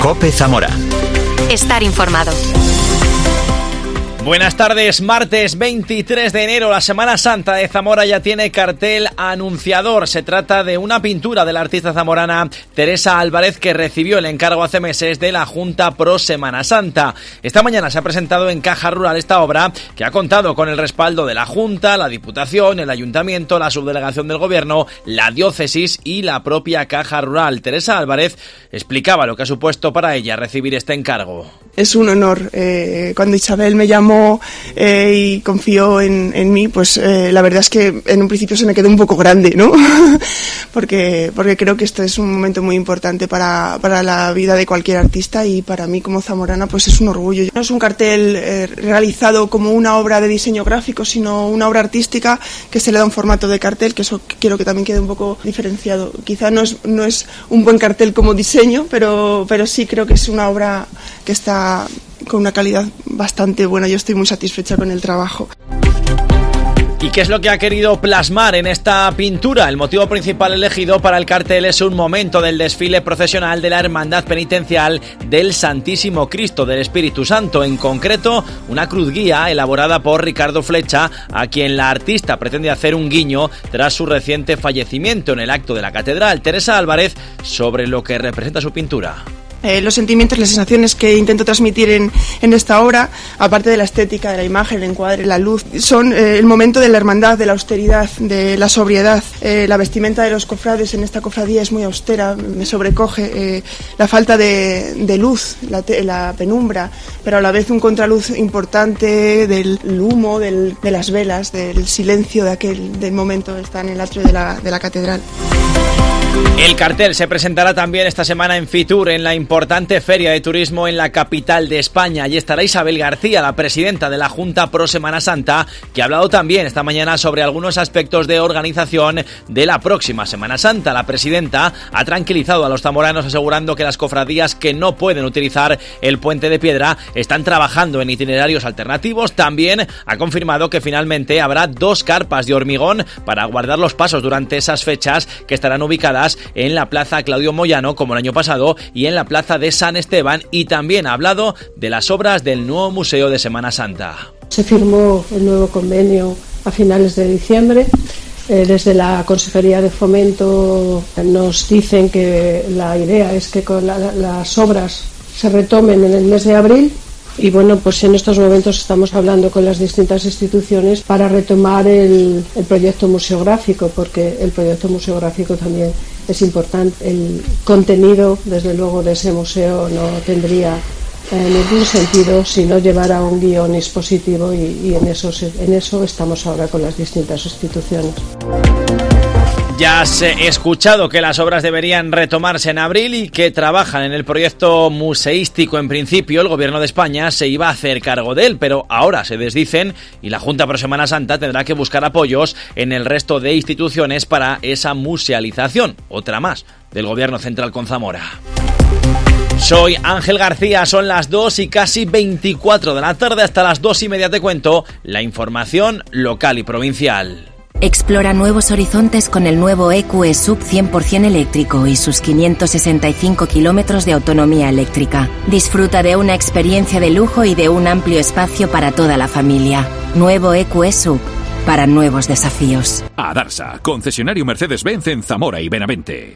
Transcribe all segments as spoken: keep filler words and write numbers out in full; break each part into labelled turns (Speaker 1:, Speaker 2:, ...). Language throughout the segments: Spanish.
Speaker 1: COPE Zamora.
Speaker 2: Estar informado.
Speaker 3: Buenas tardes, martes veintitrés de enero, la Semana Santa de Zamora ya tiene cartel anunciador. Se trata de una pintura de la artista zamorana Teresa Álvarez, que recibió el encargo hace meses de la Junta Pro Semana Santa. Esta mañana se ha presentado en Caja Rural esta obra, que ha contado con el respaldo de la Junta, la Diputación, el Ayuntamiento, la Subdelegación del Gobierno, la Diócesis y la propia Caja Rural. Teresa Álvarez explicaba lo que ha supuesto para ella recibir este encargo.
Speaker 4: Es un honor. Eh, cuando Isabel me llamó Eh, y confió en, en mí, pues eh, la verdad es que en un principio se me quedó un poco grande, ¿no? porque porque creo que esto es un momento muy importante para, para la vida de cualquier artista, y para mí como zamorana pues es un orgullo. No es un cartel eh, realizado como una obra de diseño gráfico, sino una obra artística que se le da un formato de cartel, que eso quiero que también quede un poco diferenciado. Quizá no es, no es un buen cartel como diseño, pero, pero sí creo que es una obra que está con una calidad bastante buena. Yo estoy muy satisfecha con el trabajo.
Speaker 3: ¿Y qué es lo que ha querido plasmar en esta pintura? El motivo principal elegido para el cartel es un momento del desfile procesional de la Hermandad Penitencial del Santísimo Cristo del Espíritu Santo, en concreto una cruz guía elaborada por Ricardo Flecha, a quien la artista pretende hacer un guiño tras su reciente fallecimiento en el acto de la catedral. Teresa Álvarez, sobre lo que representa su pintura.
Speaker 4: Eh, los sentimientos, las sensaciones que intento transmitir en, en esta obra, aparte de la estética, de la imagen, el encuadre, la luz, son eh, el momento de la hermandad, de la austeridad, de la sobriedad. Eh, la vestimenta de los cofrades en esta cofradía es muy austera, me sobrecoge eh, la falta de, de luz, la, te, la penumbra, pero a la vez un contraluz importante del humo, del, de las velas, del silencio de aquel del momento. Está en el atrio de la, de la catedral.
Speaker 3: El cartel se presentará también esta semana en Fitur, en la importante feria de turismo en la capital de España. Allí estará Isabel García, la presidenta de la Junta Pro Semana Santa, que ha hablado también esta mañana sobre algunos aspectos de organización de la próxima Semana Santa. La presidenta ha tranquilizado a los zamoranos, asegurando que las cofradías que no pueden utilizar el Puente de Piedra están trabajando en itinerarios alternativos. También ha confirmado que finalmente habrá dos carpas de hormigón para guardar los pasos durante esas fechas, que estarán ubicadas en la Plaza Claudio Moyano, como el año pasado, y en la Plaza de San Esteban. Y también ha hablado de las obras del nuevo Museo de Semana Santa.
Speaker 5: Se firmó el nuevo convenio a finales de diciembre. Eh, desde la Consejería de Fomento nos dicen que la idea es que con la, las obras se retomen en el mes de abril. Y bueno, pues en estos momentos estamos hablando con las distintas instituciones para retomar el, el proyecto museográfico, porque el proyecto museográfico también es importante. El contenido, desde luego, de ese museo no tendría eh, ningún sentido si no llevara un guión expositivo, y, y en, eso, en eso estamos ahora con las distintas instituciones.
Speaker 3: Ya has escuchado que las obras deberían retomarse en abril y que trabajan en el proyecto museístico. En principio, el Gobierno de España se iba a hacer cargo de él, pero ahora se desdicen y la Junta Pro Semana Santa tendrá que buscar apoyos en el resto de instituciones para esa musealización, otra más, del Gobierno central con Zamora. Soy Ángel García, son las dos y casi veinticuatro de la tarde. Hasta las dos y media te cuento la información local y provincial.
Speaker 2: Explora nuevos horizontes con el nuevo E Q E Sub cien por ciento eléctrico y sus quinientos sesenta y cinco kilómetros de autonomía eléctrica. Disfruta de una experiencia de lujo y de un amplio espacio para toda la familia. Nuevo E Q E Sub, para nuevos desafíos.
Speaker 1: Adarsa, concesionario Mercedes-Benz en Zamora y Benavente.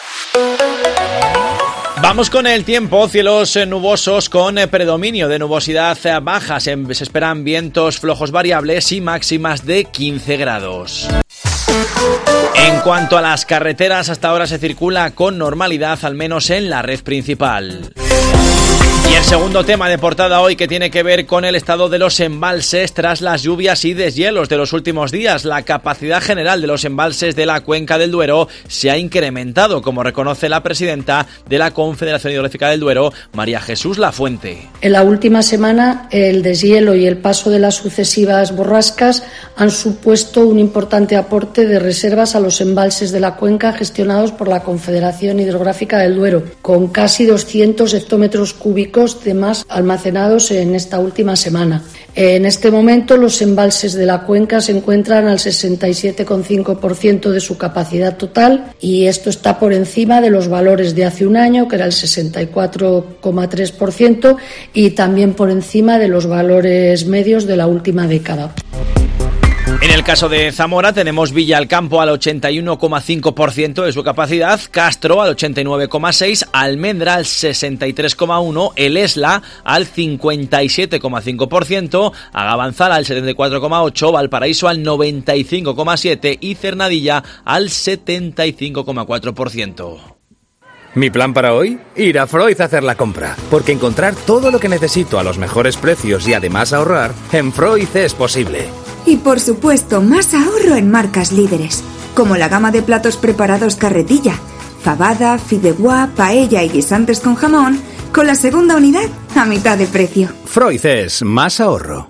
Speaker 3: Vamos con el tiempo. Cielos nubosos con predominio de nubosidad baja. Se esperan vientos flojos variables y máximas de quince grados. En cuanto a las carreteras, hasta ahora se circula con normalidad, al menos en la red principal. Y el segundo tema de portada hoy, que tiene que ver con el estado de los embalses tras las lluvias y deshielos de los últimos días. La capacidad general de los embalses de la cuenca del Duero se ha incrementado, como reconoce la presidenta de la Confederación Hidrográfica del Duero, María Jesús Lafuente.
Speaker 6: En la última semana, el deshielo y el paso de las sucesivas borrascas han supuesto un importante aporte de reservas a los embalses de la cuenca gestionados por la Confederación Hidrográfica del Duero, con casi doscientos hectómetros cúbicos históricos de más almacenados en esta última semana. En este momento los embalses de la cuenca se encuentran al sesenta y siete coma cinco por ciento de su capacidad total y esto está por encima de los valores de hace un año, que era el sesenta y cuatro coma tres por ciento, y también por encima de los valores medios de la última década.
Speaker 3: En el caso de Zamora tenemos Villalcampo al ochenta y uno coma cinco por ciento de su capacidad, Castro al ochenta y nueve coma seis por ciento, Almendra al sesenta y tres coma uno por ciento, El Esla al cincuenta y siete coma cinco por ciento, Agavanzal al setenta y cuatro coma ocho por ciento, Valparaíso al noventa y cinco coma siete por ciento y Cernadilla al setenta y cinco coma cuatro por ciento.
Speaker 7: Mi plan para hoy, ir a Freud a hacer la compra, porque encontrar todo lo que necesito a los mejores precios y además ahorrar, en Freud es posible.
Speaker 8: Y por supuesto, más ahorro en marcas líderes, como la gama de platos preparados Carretilla, fabada, fideuá, paella y guisantes con jamón, con la segunda unidad a mitad de precio.
Speaker 7: Freud es más ahorro.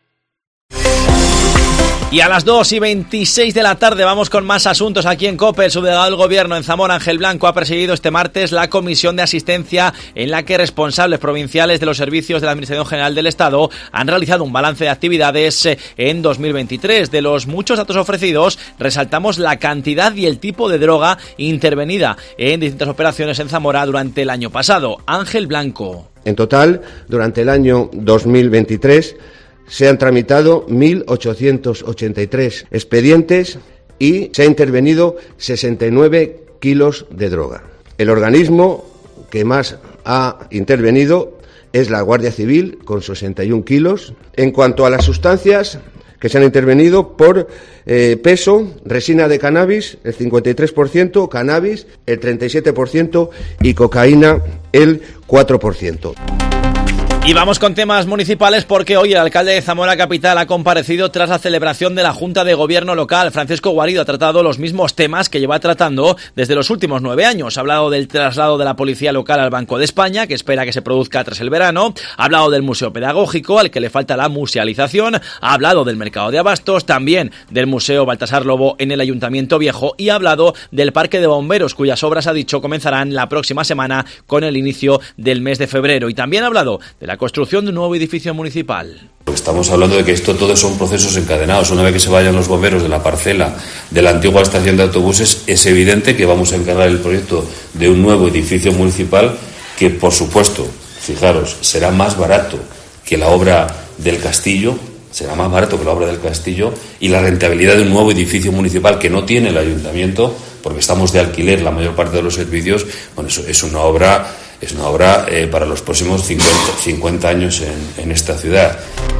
Speaker 3: Y a las dos y veintiséis de la tarde vamos con más asuntos aquí en COPE. El subdelegado del Gobierno en Zamora, Ángel Blanco, ha presidido este martes la comisión de asistencia en la que responsables provinciales de los servicios de la Administración General del Estado han realizado un balance de actividades en dos mil veintitrés. De los muchos datos ofrecidos, resaltamos la cantidad y el tipo de droga intervenida en distintas operaciones en Zamora durante el año pasado. Ángel Blanco.
Speaker 9: En total, durante el año dos mil veintitrés, se han tramitado mil ochocientos ochenta y tres expedientes y se ha intervenido sesenta y nueve kilos de droga. El organismo que más ha intervenido es la Guardia Civil, con sesenta y un kilos. En cuanto a las sustancias que se han intervenido por eh, peso, resina de cannabis, el cincuenta y tres por ciento, cannabis, el treinta y siete por ciento y cocaína, el cuatro por ciento.
Speaker 3: Y vamos con temas municipales porque hoy el alcalde de Zamora Capital ha comparecido tras la celebración de la Junta de Gobierno local. Francisco Guarido ha tratado los mismos temas que lleva tratando desde los últimos nueve años. Ha hablado del traslado de la policía local al Banco de España, que espera que se produzca tras el verano. Ha hablado del museo pedagógico, al que le falta la musealización. Ha hablado del mercado de abastos, también del museo Baltasar Lobo en el Ayuntamiento Viejo. Y ha hablado del parque de bomberos, cuyas obras, ha dicho, comenzarán la próxima semana con el inicio del mes de febrero. Y también ha hablado de la construcción de un nuevo edificio municipal.
Speaker 10: Estamos hablando de que esto todos son procesos encadenados. Una vez que se vayan los bomberos de la parcela de la antigua estación de autobuses, es evidente que vamos a encargar el proyecto de un nuevo edificio municipal que, por supuesto, fijaros, será más barato que la obra del castillo, será más barato que la obra del castillo, y la rentabilidad de un nuevo edificio municipal que no tiene el ayuntamiento, porque estamos de alquiler la mayor parte de los servicios, bueno, eso es una obra Es una obra eh, para los próximos cincuenta, cincuenta años en, en esta ciudad.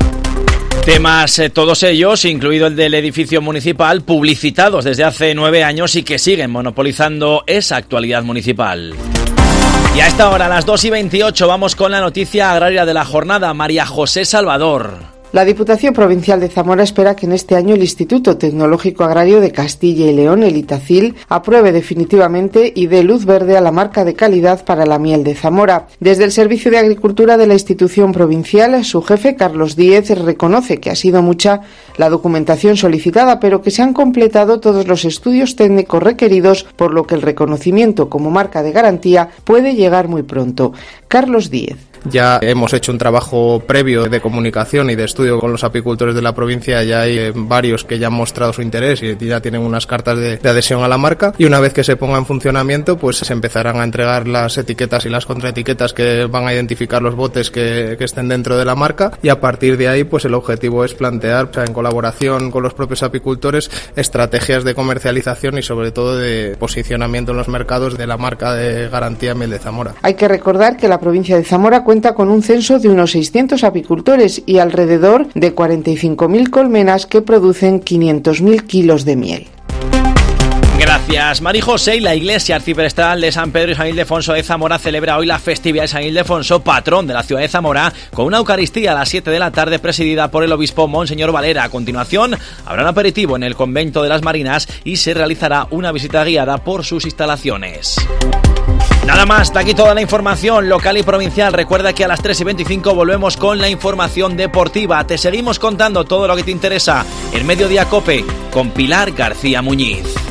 Speaker 3: Temas, eh, todos ellos, incluido el del edificio municipal, publicitados desde hace nueve años y que siguen monopolizando esa actualidad municipal. Y a esta hora, a las dos y veintiocho, vamos con la noticia agraria de la jornada. María José Salvador.
Speaker 11: La Diputación Provincial de Zamora espera que en este año el Instituto Tecnológico Agrario de Castilla y León, el ITACIL, apruebe definitivamente y dé luz verde a la marca de calidad para la miel de Zamora. Desde el Servicio de Agricultura de la institución provincial, su jefe, Carlos Díez, reconoce que ha sido mucha la documentación solicitada, pero que se han completado todos los estudios técnicos requeridos, por lo que el reconocimiento como marca de garantía puede llegar muy pronto. Carlos Díez.
Speaker 12: Ya hemos hecho un trabajo previo de comunicación y de estudio con los apicultores de la provincia. Ya hay eh, varios que ya han mostrado su interés y ya tienen unas cartas de, de adhesión a la marca, y una vez que se ponga en funcionamiento, pues se empezarán a entregar las etiquetas y las contraetiquetas que van a identificar los botes que, que estén dentro de la marca, y a partir de ahí pues el objetivo es plantear, o sea, en colaboración con los propios apicultores, estrategias de comercialización y sobre todo de posicionamiento en los mercados de la marca de garantía Miel de Zamora.
Speaker 11: Hay que recordar que la provincia de Zamora cuenta con un censo de unos seiscientos apicultores y alrededor de cuarenta y cinco mil colmenas que producen quinientos mil kilos de miel.
Speaker 3: Gracias, Mari José. Y la Iglesia Arciprestal de San Pedro y San Ildefonso de Zamora celebra hoy la festividad de San Ildefonso, patrón de la ciudad de Zamora, con una Eucaristía a las siete de la tarde presidida por el obispo Monseñor Valera. A continuación, habrá un aperitivo en el convento de las Marinas y se realizará una visita guiada por sus instalaciones. Nada más, hasta aquí toda la información local y provincial. Recuerda que a las tres y veinticinco volvemos con la información deportiva. Te seguimos contando todo lo que te interesa en Mediodía COPE con Pilar García Muñiz.